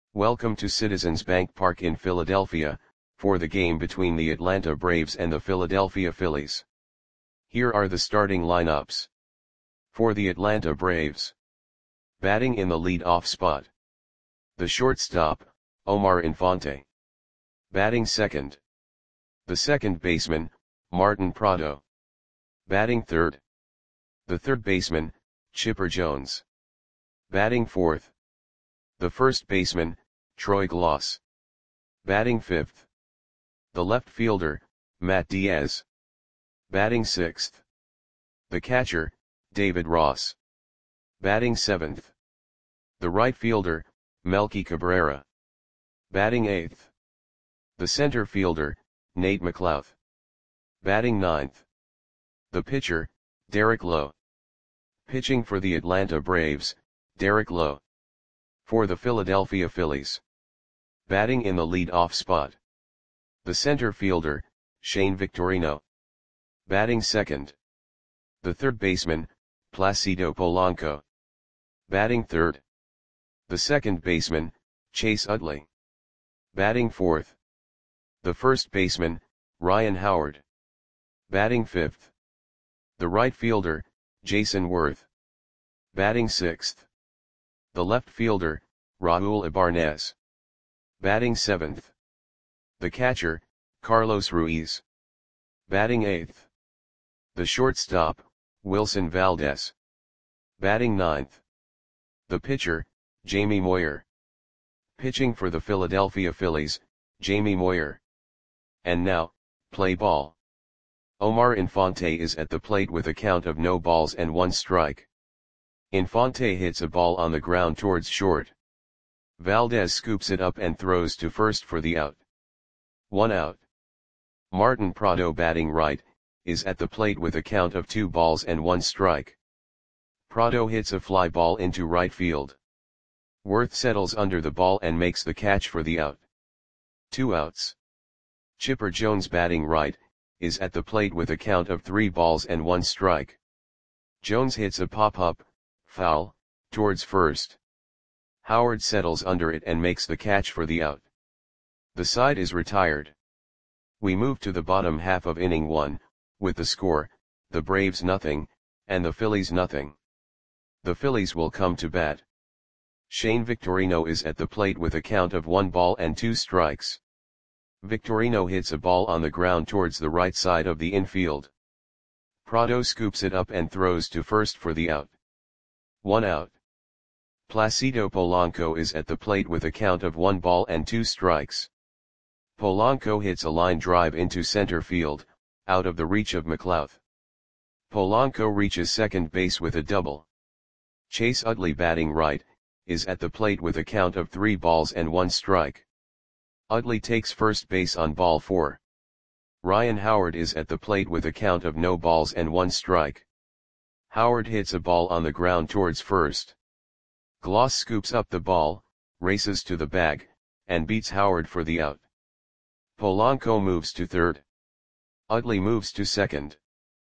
Welcome to Citizens Bank Park in Philadelphia, for the game between the Atlanta Braves and the Philadelphia Phillies. Here are the starting lineups. For the Atlanta Braves. Batting in the lead-off spot. The shortstop, Omar Infante. Batting second. The second baseman, Martin Prado. Batting third. The third baseman, Chipper Jones. Batting fourth. The first baseman, Troy Glaus. Batting fifth. The left fielder, Matt Diaz. Batting sixth. The catcher, David Ross. Batting seventh. The right fielder, Melky Cabrera. Batting eighth. The center fielder, Nate McLouth. Batting ninth. The pitcher, Derek Lowe. Pitching for the Atlanta Braves, Derek Lowe. For the Philadelphia Phillies. Batting in the lead-off spot. The center fielder, Shane Victorino. Batting second. The third baseman, Placido Polanco. Batting third. The second baseman, Chase Utley. Batting fourth. The first baseman, Ryan Howard. Batting fifth. The right fielder, Jason Worth. Batting sixth. The left fielder, Raul Ibanez. Batting seventh. The catcher, Carlos Ruiz. Batting eighth. The shortstop, Wilson Valdez. Batting ninth. The pitcher, Jamie Moyer. Pitching for the Philadelphia Phillies, Jamie Moyer. And now, play ball. Omar Infante is at the plate with a count of no balls and one strike. Infante hits a ball on the ground towards short. Valdez scoops it up and throws to first for the out. 1 out. Martin Prado, batting right, is at the plate with a count of 2 balls and 1 strike. Prado hits a fly ball into right field. Worth settles under the ball and makes the catch for the out. 2 outs. Chipper Jones, batting right, is at the plate with a count of 3 balls and 1 strike. Jones hits a pop-up, foul, towards first. Howard settles under it and makes the catch for the out. The side is retired. We move to the bottom half of inning 1, with the score, the Braves nothing, and the Phillies nothing. The Phillies will come to bat. Shane Victorino is at the plate with a count of 1 ball and 2 strikes. Victorino hits a ball on the ground towards the right side of the infield. Prado scoops it up and throws to first for the out. 1 out. Placido Polanco is at the plate with a count of 1 ball and 2 strikes. Polanco hits a line drive into center field, out of the reach of McLouth. Polanco reaches second base with a double. Chase Utley, batting right, is at the plate with a count of 3 balls and 1 strike. Utley takes first base on ball 4. Ryan Howard is at the plate with a count of no balls and 1 strike. Howard hits a ball on the ground towards first. Glaus scoops up the ball, races to the bag, and beats Howard for the out. Polanco moves to third. Utley moves to second.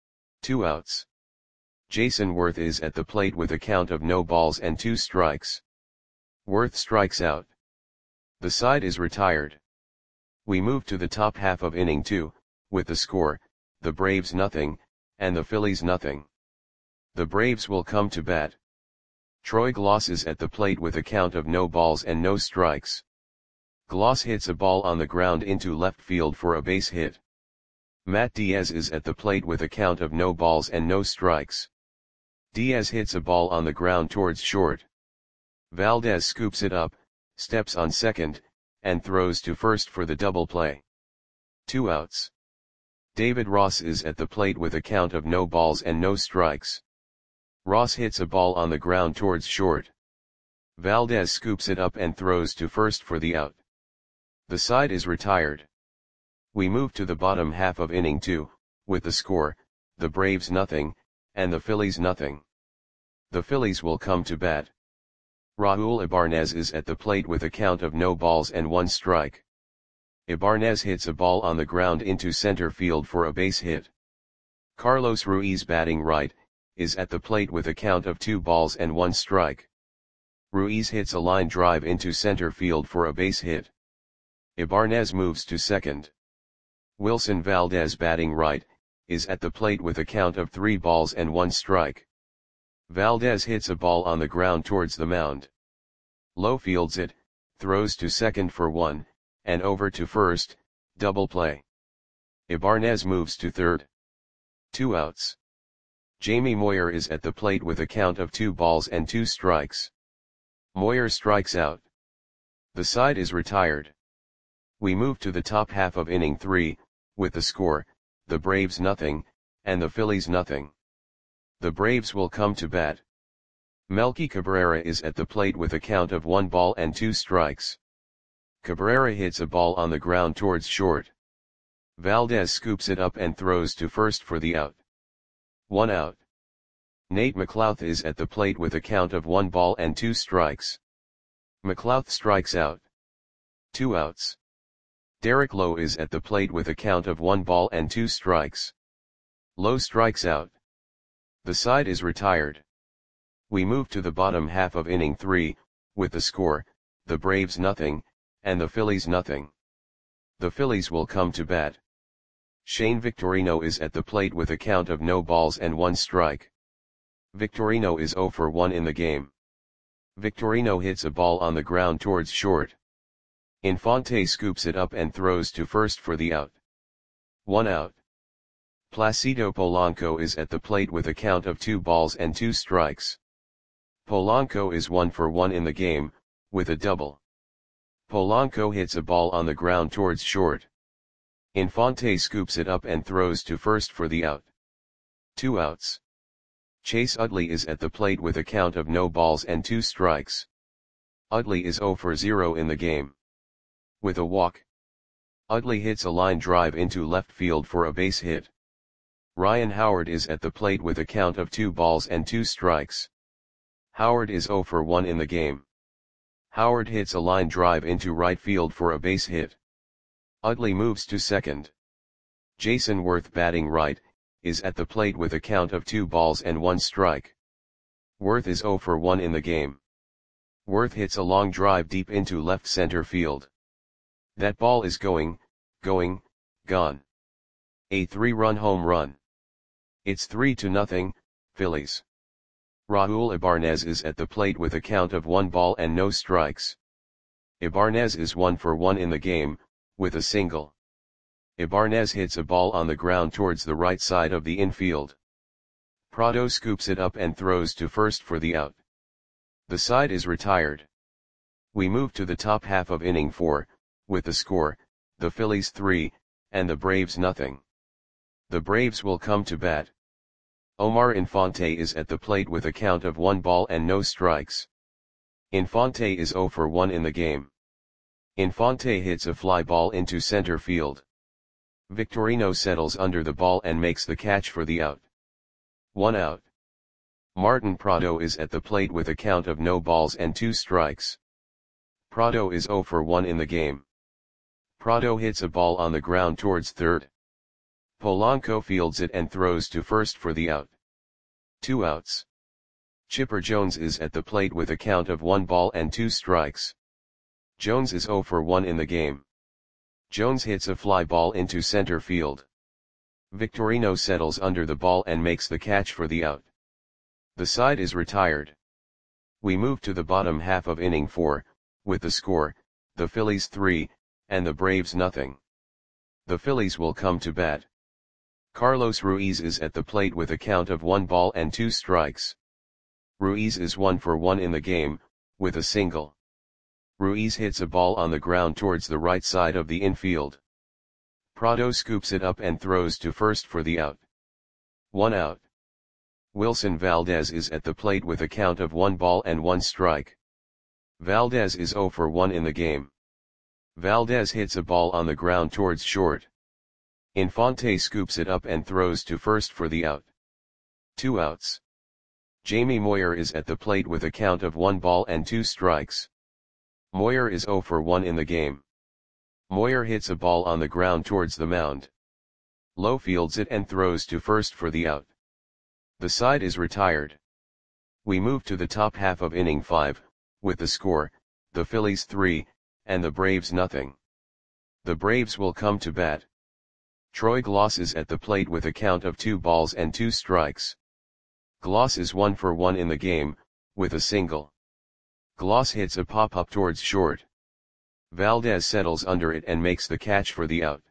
2 outs. Jason Worth is at the plate with a count of no balls and 2 strikes. Worth strikes out. The side is retired. We move to the top half of inning 2, with the score, the Braves nothing, and the Phillies nothing. The Braves will come to bat. Troy Glaus is at the plate with a count of no balls and no strikes. Glaus hits a ball on the ground into left field for a base hit. Matt Diaz is at the plate with a count of no balls and no strikes. Diaz hits a ball on the ground towards short. Valdez scoops it up, steps on second, and throws to first for the double play. 2 outs. David Ross is at the plate with a count of no balls and no strikes. Ross hits a ball on the ground towards short. Valdez scoops it up and throws to first for the out. The side is retired. We move to the bottom half of inning 2, with the score, the Braves nothing, and the Phillies nothing. The Phillies will come to bat. Raul Ibanez is at the plate with a count of no balls and 1 strike. Ibanez hits a ball on the ground into center field for a base hit. Carlos Ruiz, batting right, is at the plate with a count of 2 balls and 1 strike. Ruiz hits a line drive into center field for a base hit. Ibanez moves to second. Wilson Valdez, batting right, is at the plate with a count of 3 balls and 1 strike. Valdez hits a ball on the ground towards the mound. Lowe fields it, throws to second for 1, and over to first, double play. Ibanez moves to third. 2 outs. Jamie Moyer is at the plate with a count of 2 balls and 2 strikes. Moyer strikes out. The side is retired. We move to the top half of inning 3, with the score, the Braves nothing, and the Phillies nothing. The Braves will come to bat. Melky Cabrera is at the plate with a count of 1 ball and 2 strikes. Cabrera hits a ball on the ground towards short. Valdez scoops it up and throws to first for the out. 1 out. Nate McLouth is at the plate with a count of 1 ball and 2 strikes. McLouth strikes out. 2 outs. Derek Lowe is at the plate with a count of 1 ball and 2 strikes. Lowe strikes out. The side is retired. We move to the bottom half of inning 3, with the score, the Braves nothing, and the Phillies nothing. The Phillies will come to bat. Shane Victorino is at the plate with a count of no balls and 1 strike. Victorino is 0 for 1 in the game. Victorino hits a ball on the ground towards short. Infante scoops it up and throws to first for the out. 1 out. Placido Polanco is at the plate with a count of 2 balls and 2 strikes. Polanco is 1 for 1 in the game, with a double. Polanco hits a ball on the ground towards short. Infante scoops it up and throws to first for the out. 2 outs. Chase Utley is at the plate with a count of no balls and 2 strikes. Utley is 0 for 0 in the game. With a walk. Utley hits a line drive into left field for a base hit. Ryan Howard is at the plate with a count of 2 balls and 2 strikes. Howard is 0 for 1 in the game. Howard hits a line drive into right field for a base hit. Utley moves to second. Jason Worth, batting right, is at the plate with a count of 2 balls and 1 strike. Worth is 0 for 1 in the game. Worth hits a long drive deep into left center field. That ball is gone. A 3-run home run. It's 3-0, Phillies. Raul Ibanez is at the plate with a count of 1 ball and no strikes. Ibanez is 1 for 1 in the game, with a single. Ibanez hits a ball on the ground towards the right side of the infield. Prado scoops it up and throws to first for the out. The side is retired. We move to the top half of inning 4, with the score, the Phillies 3, and the Braves nothing. The Braves will come to bat. Omar Infante is at the plate with a count of 1 ball and no strikes. Infante is 0 for 1 in the game. Infante hits a fly ball into center field. Victorino settles under the ball and makes the catch for the out. 1 out. Martin Prado is at the plate with a count of no balls and 2 strikes. Prado is 0 for 1 in the game. Prado hits a ball on the ground towards third. Polanco fields it and throws to first for the out. 2 outs. Chipper Jones is at the plate with a count of 1 ball and 2 strikes. Jones is 0 for 1 in the game. Jones hits a fly ball into center field. Victorino settles under the ball and makes the catch for the out. The side is retired. We move to the bottom half of inning 4, with the score, the Phillies 3, and the Braves nothing. The Phillies will come to bat. Carlos Ruiz is at the plate with a count of 1 ball and 2 strikes. Ruiz is 1 for 1 in the game, with a single. Ruiz hits a ball on the ground towards the right side of the infield. Prado scoops it up and throws to first for the out. 1 out. Wilson Valdez is at the plate with a count of 1 ball and 1 strike. Valdez is 0 for 1 in the game. Valdez hits a ball on the ground towards short. Infante scoops it up and throws to first for the out. 2 outs. Jamie Moyer is at the plate with a count of 1 ball and 2 strikes. Moyer is 0 for 1 in the game. Moyer hits a ball on the ground towards the mound. Lowe fields it and throws to first for the out. The side is retired. We move to the top half of inning 5, with the score, the Phillies 3, and the Braves nothing. The Braves will come to bat. Troy Glaus is at the plate with a count of 2 balls and 2 strikes. Glaus is 1 for 1 in the game, with a single. Glaus hits a pop-up towards short. Valdez settles under it and makes the catch for the out.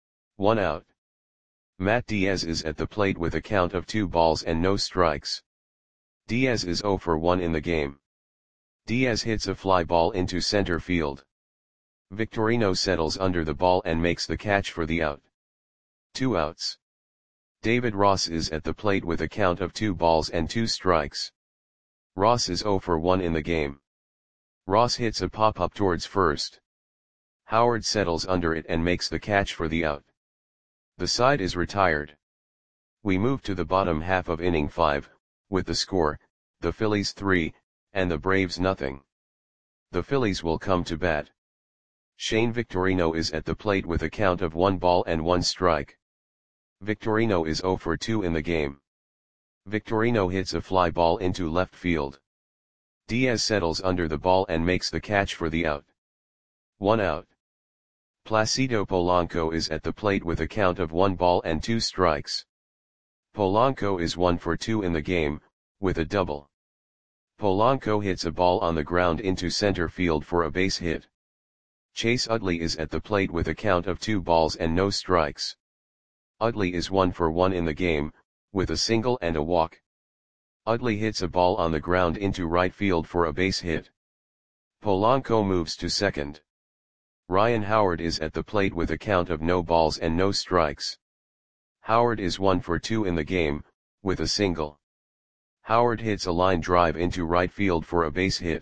1 out. Matt Diaz is at the plate with a count of 2 balls and no strikes. Diaz is 0 for 1 in the game. Diaz hits a fly ball into center field. Victorino settles under the ball and makes the catch for the out. 2 outs. David Ross is at the plate with a count of 2 balls and 2 strikes. Ross is 0 for 1 in the game. Ross hits a pop-up towards first. Howard settles under it and makes the catch for the out. The side is retired. We move to the bottom half of inning 5, with the score, the Phillies 3, and the Braves nothing. The Phillies will come to bat. Shane Victorino is at the plate with a count of 1 ball and 1 strike. Victorino is 0 for 2 in the game. Victorino hits a fly ball into left field. Diaz settles under the ball and makes the catch for the out. 1 out. Placido Polanco is at the plate with a count of 1 ball and 2 strikes. Polanco is 1 for 2 in the game, with a double. Polanco hits a ball on the ground into center field for a base hit. Chase Utley is at the plate with a count of 2 balls and no strikes. Utley is 1 for 1 in the game, with a single and a walk. Utley hits a ball on the ground into right field for a base hit. Polanco moves to second. Ryan Howard is at the plate with a count of no balls and no strikes. Howard is 1 for 2 in the game, with a single. Howard hits a line drive into right field for a base hit.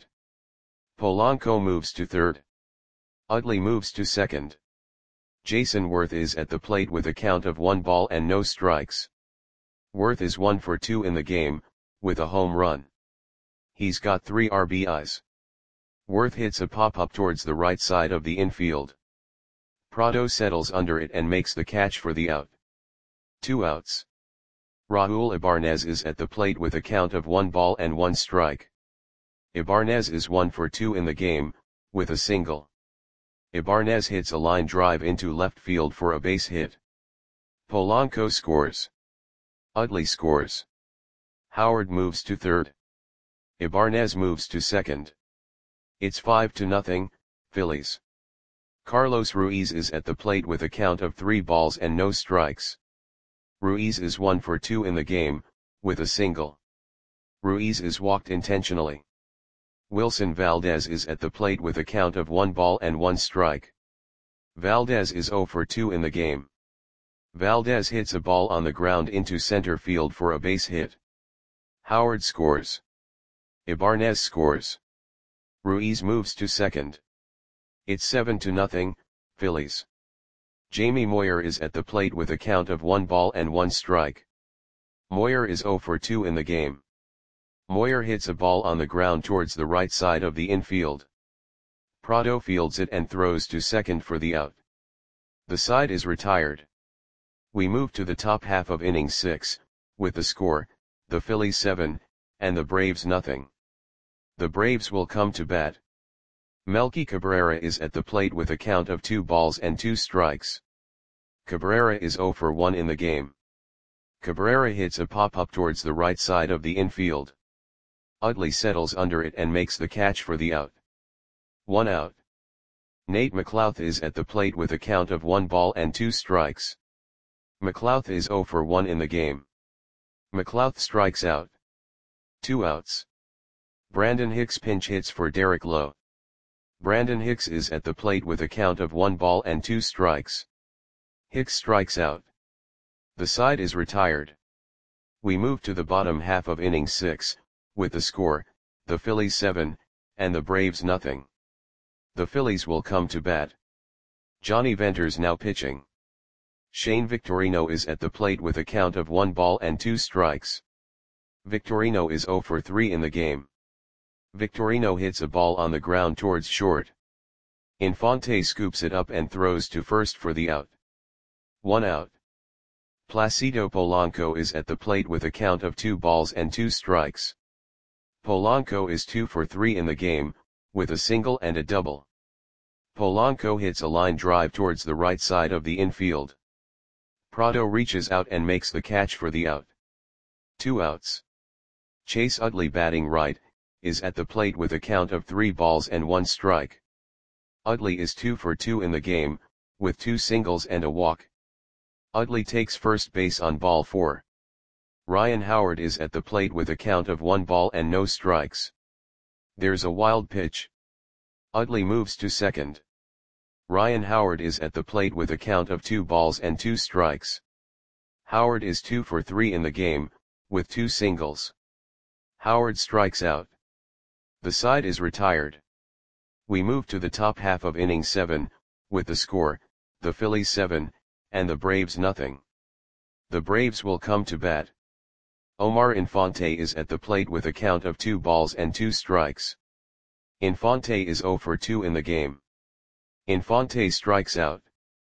Polanco moves to third. Utley moves to second. Jason Worth is at the plate with a count of 1 ball and no strikes. Worth is 1 for 2 in the game, with a home run. He's got 3 RBIs. Worth hits a pop-up towards the right side of the infield. Prado settles under it and makes the catch for the out. 2 outs. Raul Ibarnez is at the plate with a count of 1 ball and 1 strike. Ibarnez is 1 for 2 in the game, with a single. Ibarnez hits a line drive into left field for a base hit. Polanco scores. Utley scores. Howard moves to third. Ibarnez moves to second. It's 5-0, Phillies. Carlos Ruiz is at the plate with a count of 3 balls and no strikes. Ruiz is 1 for 2 in the game, with a single. Ruiz is walked intentionally. Wilson Valdez is at the plate with a count of 1 ball and 1 strike. Valdez is 0 for 2 in the game. Valdez hits a ball on the ground into center field for a base hit. Howard scores. Ibarnez scores. Ruiz moves to second. It's 7-0, Phillies. Jamie Moyer is at the plate with a count of 1 ball and 1 strike. Moyer is 0 for 2 in the game. Moyer hits a ball on the ground towards the right side of the infield. Prado fields it and throws to second for the out. The side is retired. We move to the top half of inning 6, with the score, the Phillies 7, and the Braves nothing. The Braves will come to bat. Melky Cabrera is at the plate with a count of 2 balls and 2 strikes. Cabrera is 0 for 1 in the game. Cabrera hits a pop-up towards the right side of the infield. Utley settles under it and makes the catch for the out. 1 out. Nate McLouth is at the plate with a count of 1 ball and 2 strikes. McLouth is 0 for 1 in the game. McLouth strikes out. 2 outs. Brandon Hicks pinch hits for Derek Lowe. Brandon Hicks is at the plate with a count of 1 ball and 2 strikes. Hicks strikes out. The side is retired. We move to the bottom half of inning 6, with the score, the Phillies 7, and the Braves nothing. The Phillies will come to bat. Johnny Venters now pitching. Shane Victorino is at the plate with a count of 1 ball and 2 strikes. Victorino is 0 for 3 in the game. Victorino hits a ball on the ground towards short. Infante scoops it up and throws to first for the out. 1 out. Placido Polanco is at the plate with a count of 2 balls and 2 strikes. Polanco is 2 for 3 in the game, with a single and a double. Polanco hits a line drive towards the right side of the infield. Prado reaches out and makes the catch for the out. 2 outs. Chase Utley, batting right, is at the plate with a count of 3 balls and 1 strike. Utley is 2 for 2 in the game, with 2 singles and a walk. Utley takes first base on ball 4. Ryan Howard is at the plate with a count of 1 ball and no strikes. There's a wild pitch. Utley moves to second. Ryan Howard is at the plate with a count of 2 balls and 2 strikes. Howard is 2 for 3 in the game, with 2 singles. Howard strikes out. The side is retired. We move to the top half of inning 7, with the score, the Phillies 7, and the Braves nothing. The Braves will come to bat. Omar Infante is at the plate with a count of 2 balls and 2 strikes. Infante is 0 for 2 in the game. Infante strikes out.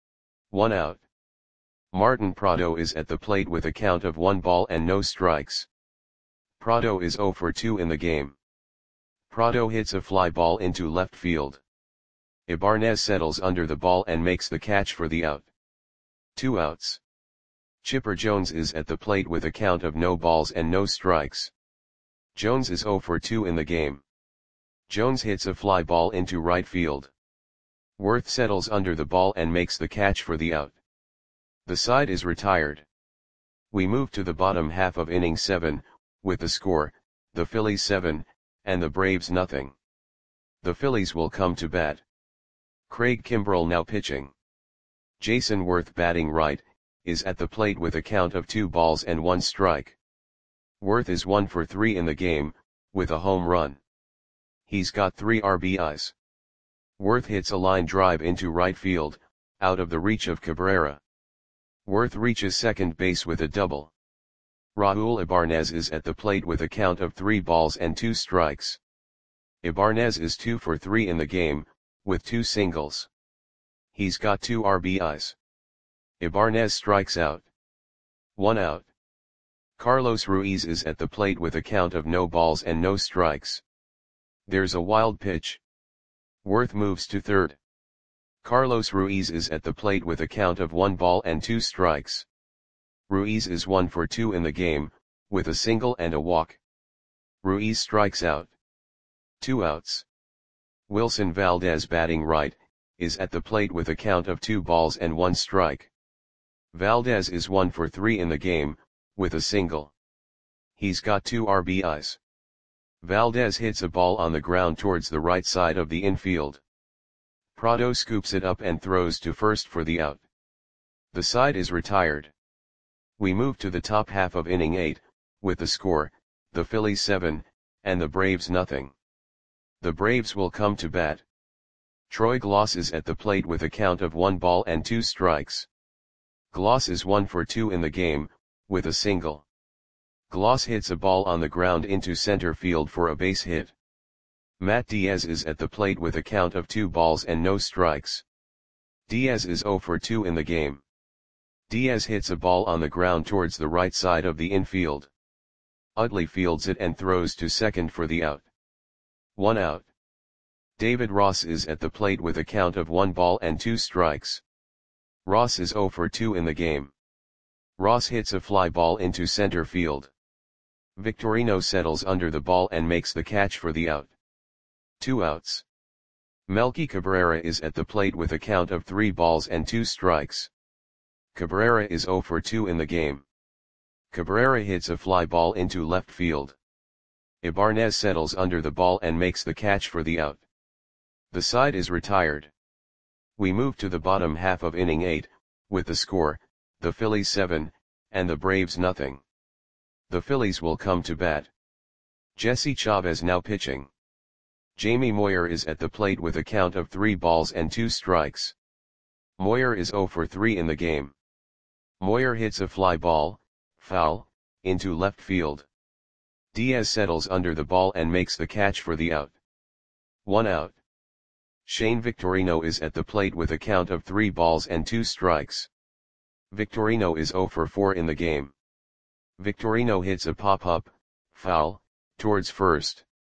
1 out. Martin Prado is at the plate with a count of 1 ball and no strikes. Prado is 0 for 2 in the game. Prado hits a fly ball into left field. Ibanez settles under the ball and makes the catch for the out. 2 outs. Chipper Jones is at the plate with a count of no balls and no strikes. Jones is 0 for 2 in the game. Jones hits a fly ball into right field. Worth settles under the ball and makes the catch for the out. The side is retired. We move to the bottom half of inning 7, with the score, the Phillies 7, and the Braves nothing. The Phillies will come to bat. Craig Kimbrell now pitching. Jason Worth, batting right, is at the plate with a count of 2 balls and 1 strike. Worth is 1 for 3 in the game, with a home run. He's got 3 RBIs. Worth hits a line drive into right field, out of the reach of Cabrera. Worth reaches second base with a double. Raul Ibanez is at the plate with a count of 3 balls and 2 strikes. Ibanez is 2 for 3 in the game, with 2 singles. He's got 2 RBIs. Ibanez strikes out. 1 out. Carlos Ruiz is at the plate with a count of no balls and no strikes. There's a wild pitch. Worth moves to third. Carlos Ruiz is at the plate with a count of 1 ball and 2 strikes. Ruiz is 1 for 2 in the game, with a single and a walk. Ruiz strikes out. 2 outs. Wilson Valdez, batting right, is at the plate with a count of 2 balls and 1 strike. Valdez is 1 for 3 in the game, with a single. He's got 2 RBIs. Valdez hits a ball on the ground towards the right side of the infield. Prado scoops it up and throws to first for the out. The side is retired. We move to the top half of inning 8, with the score, the Phillies 7, and the Braves nothing. The Braves will come to bat. Troy Glaus is at the plate with a count of 1 ball and 2 strikes. Glaus is 1 for 2 in the game, with a single. Glaus hits a ball on the ground into center field for a base hit. Matt Diaz is at the plate with a count of 2 balls and no strikes. Diaz is 0 for 2 in the game. Diaz hits a ball on the ground towards the right side of the infield. Utley fields it and throws to second for the out. 1 out. David Ross is at the plate with a count of 1 ball and 2 strikes. Ross is 0 for 2 in the game. Ross hits a fly ball into center field. Victorino settles under the ball and makes the catch for the out. 2 outs. Melky Cabrera is at the plate with a count of 3 balls and 2 strikes. Cabrera is 0 for 2 in the game. Cabrera hits a fly ball into left field. Ibanez settles under the ball and makes the catch for the out. The side is retired. We move to the bottom half of inning 8, with the score, the Phillies 7, and the Braves nothing. The Phillies will come to bat. Jesse Chavez now pitching. Jamie Moyer is at the plate with a count of 3 balls and 2 strikes. Moyer is 0 for 3 in the game. Moyer hits a fly ball, foul, into left field. Diaz settles under the ball and makes the catch for the out. 1 out. Shane Victorino is at the plate with a count of 3 balls and 2 strikes. Victorino is 0 for 4 in the game. Victorino hits a pop-up, foul, towards first.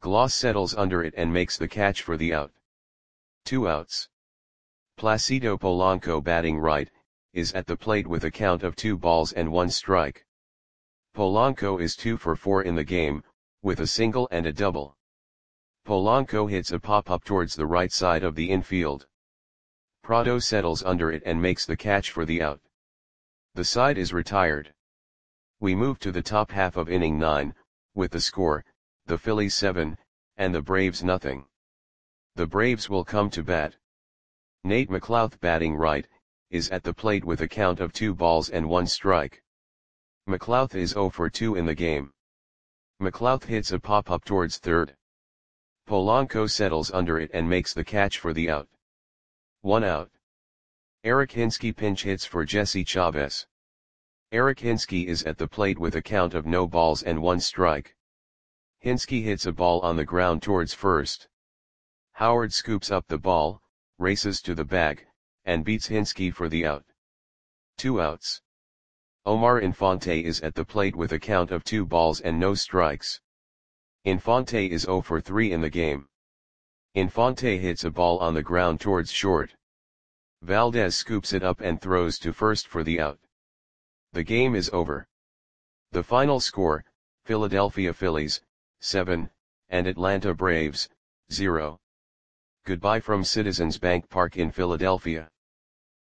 Gloss settles under it and makes the catch for the out. 2 outs. Placido Polanco batting right, is at the plate with a count of 2 balls and 1 strike. Polanco is 2 for 4 in the game, with a single and a double. Polanco hits a pop-up towards the right side of the infield. Prado settles under it and makes the catch for the out. The side is retired. We move to the top half of inning 9, with the score, the Phillies 7, and the Braves nothing. The Braves will come to bat. Nate McLouth batting right, is at the plate with a count of 2 balls and 1 strike. McLouth is 0 for 2 in the game. McLouth hits a pop-up towards third. Polanco settles under it and makes the catch for the out. 1 out. Eric Hinske pinch hits for Jesse Chavez. Eric Hinske is at the plate with a count of no balls and 1 strike. Hinske hits a ball on the ground towards first. Howard scoops up the ball, races to the bag, and beats Hinske for the out. 2 outs. Omar Infante is at the plate with a count of 2 balls and no strikes. Infante is 0 for 3 in the game. Infante hits a ball on the ground towards short. Valdez scoops it up and throws to first for the out. The game is over. The final score, Philadelphia Phillies, 7, and Atlanta Braves, 0. Goodbye from Citizens Bank Park in Philadelphia.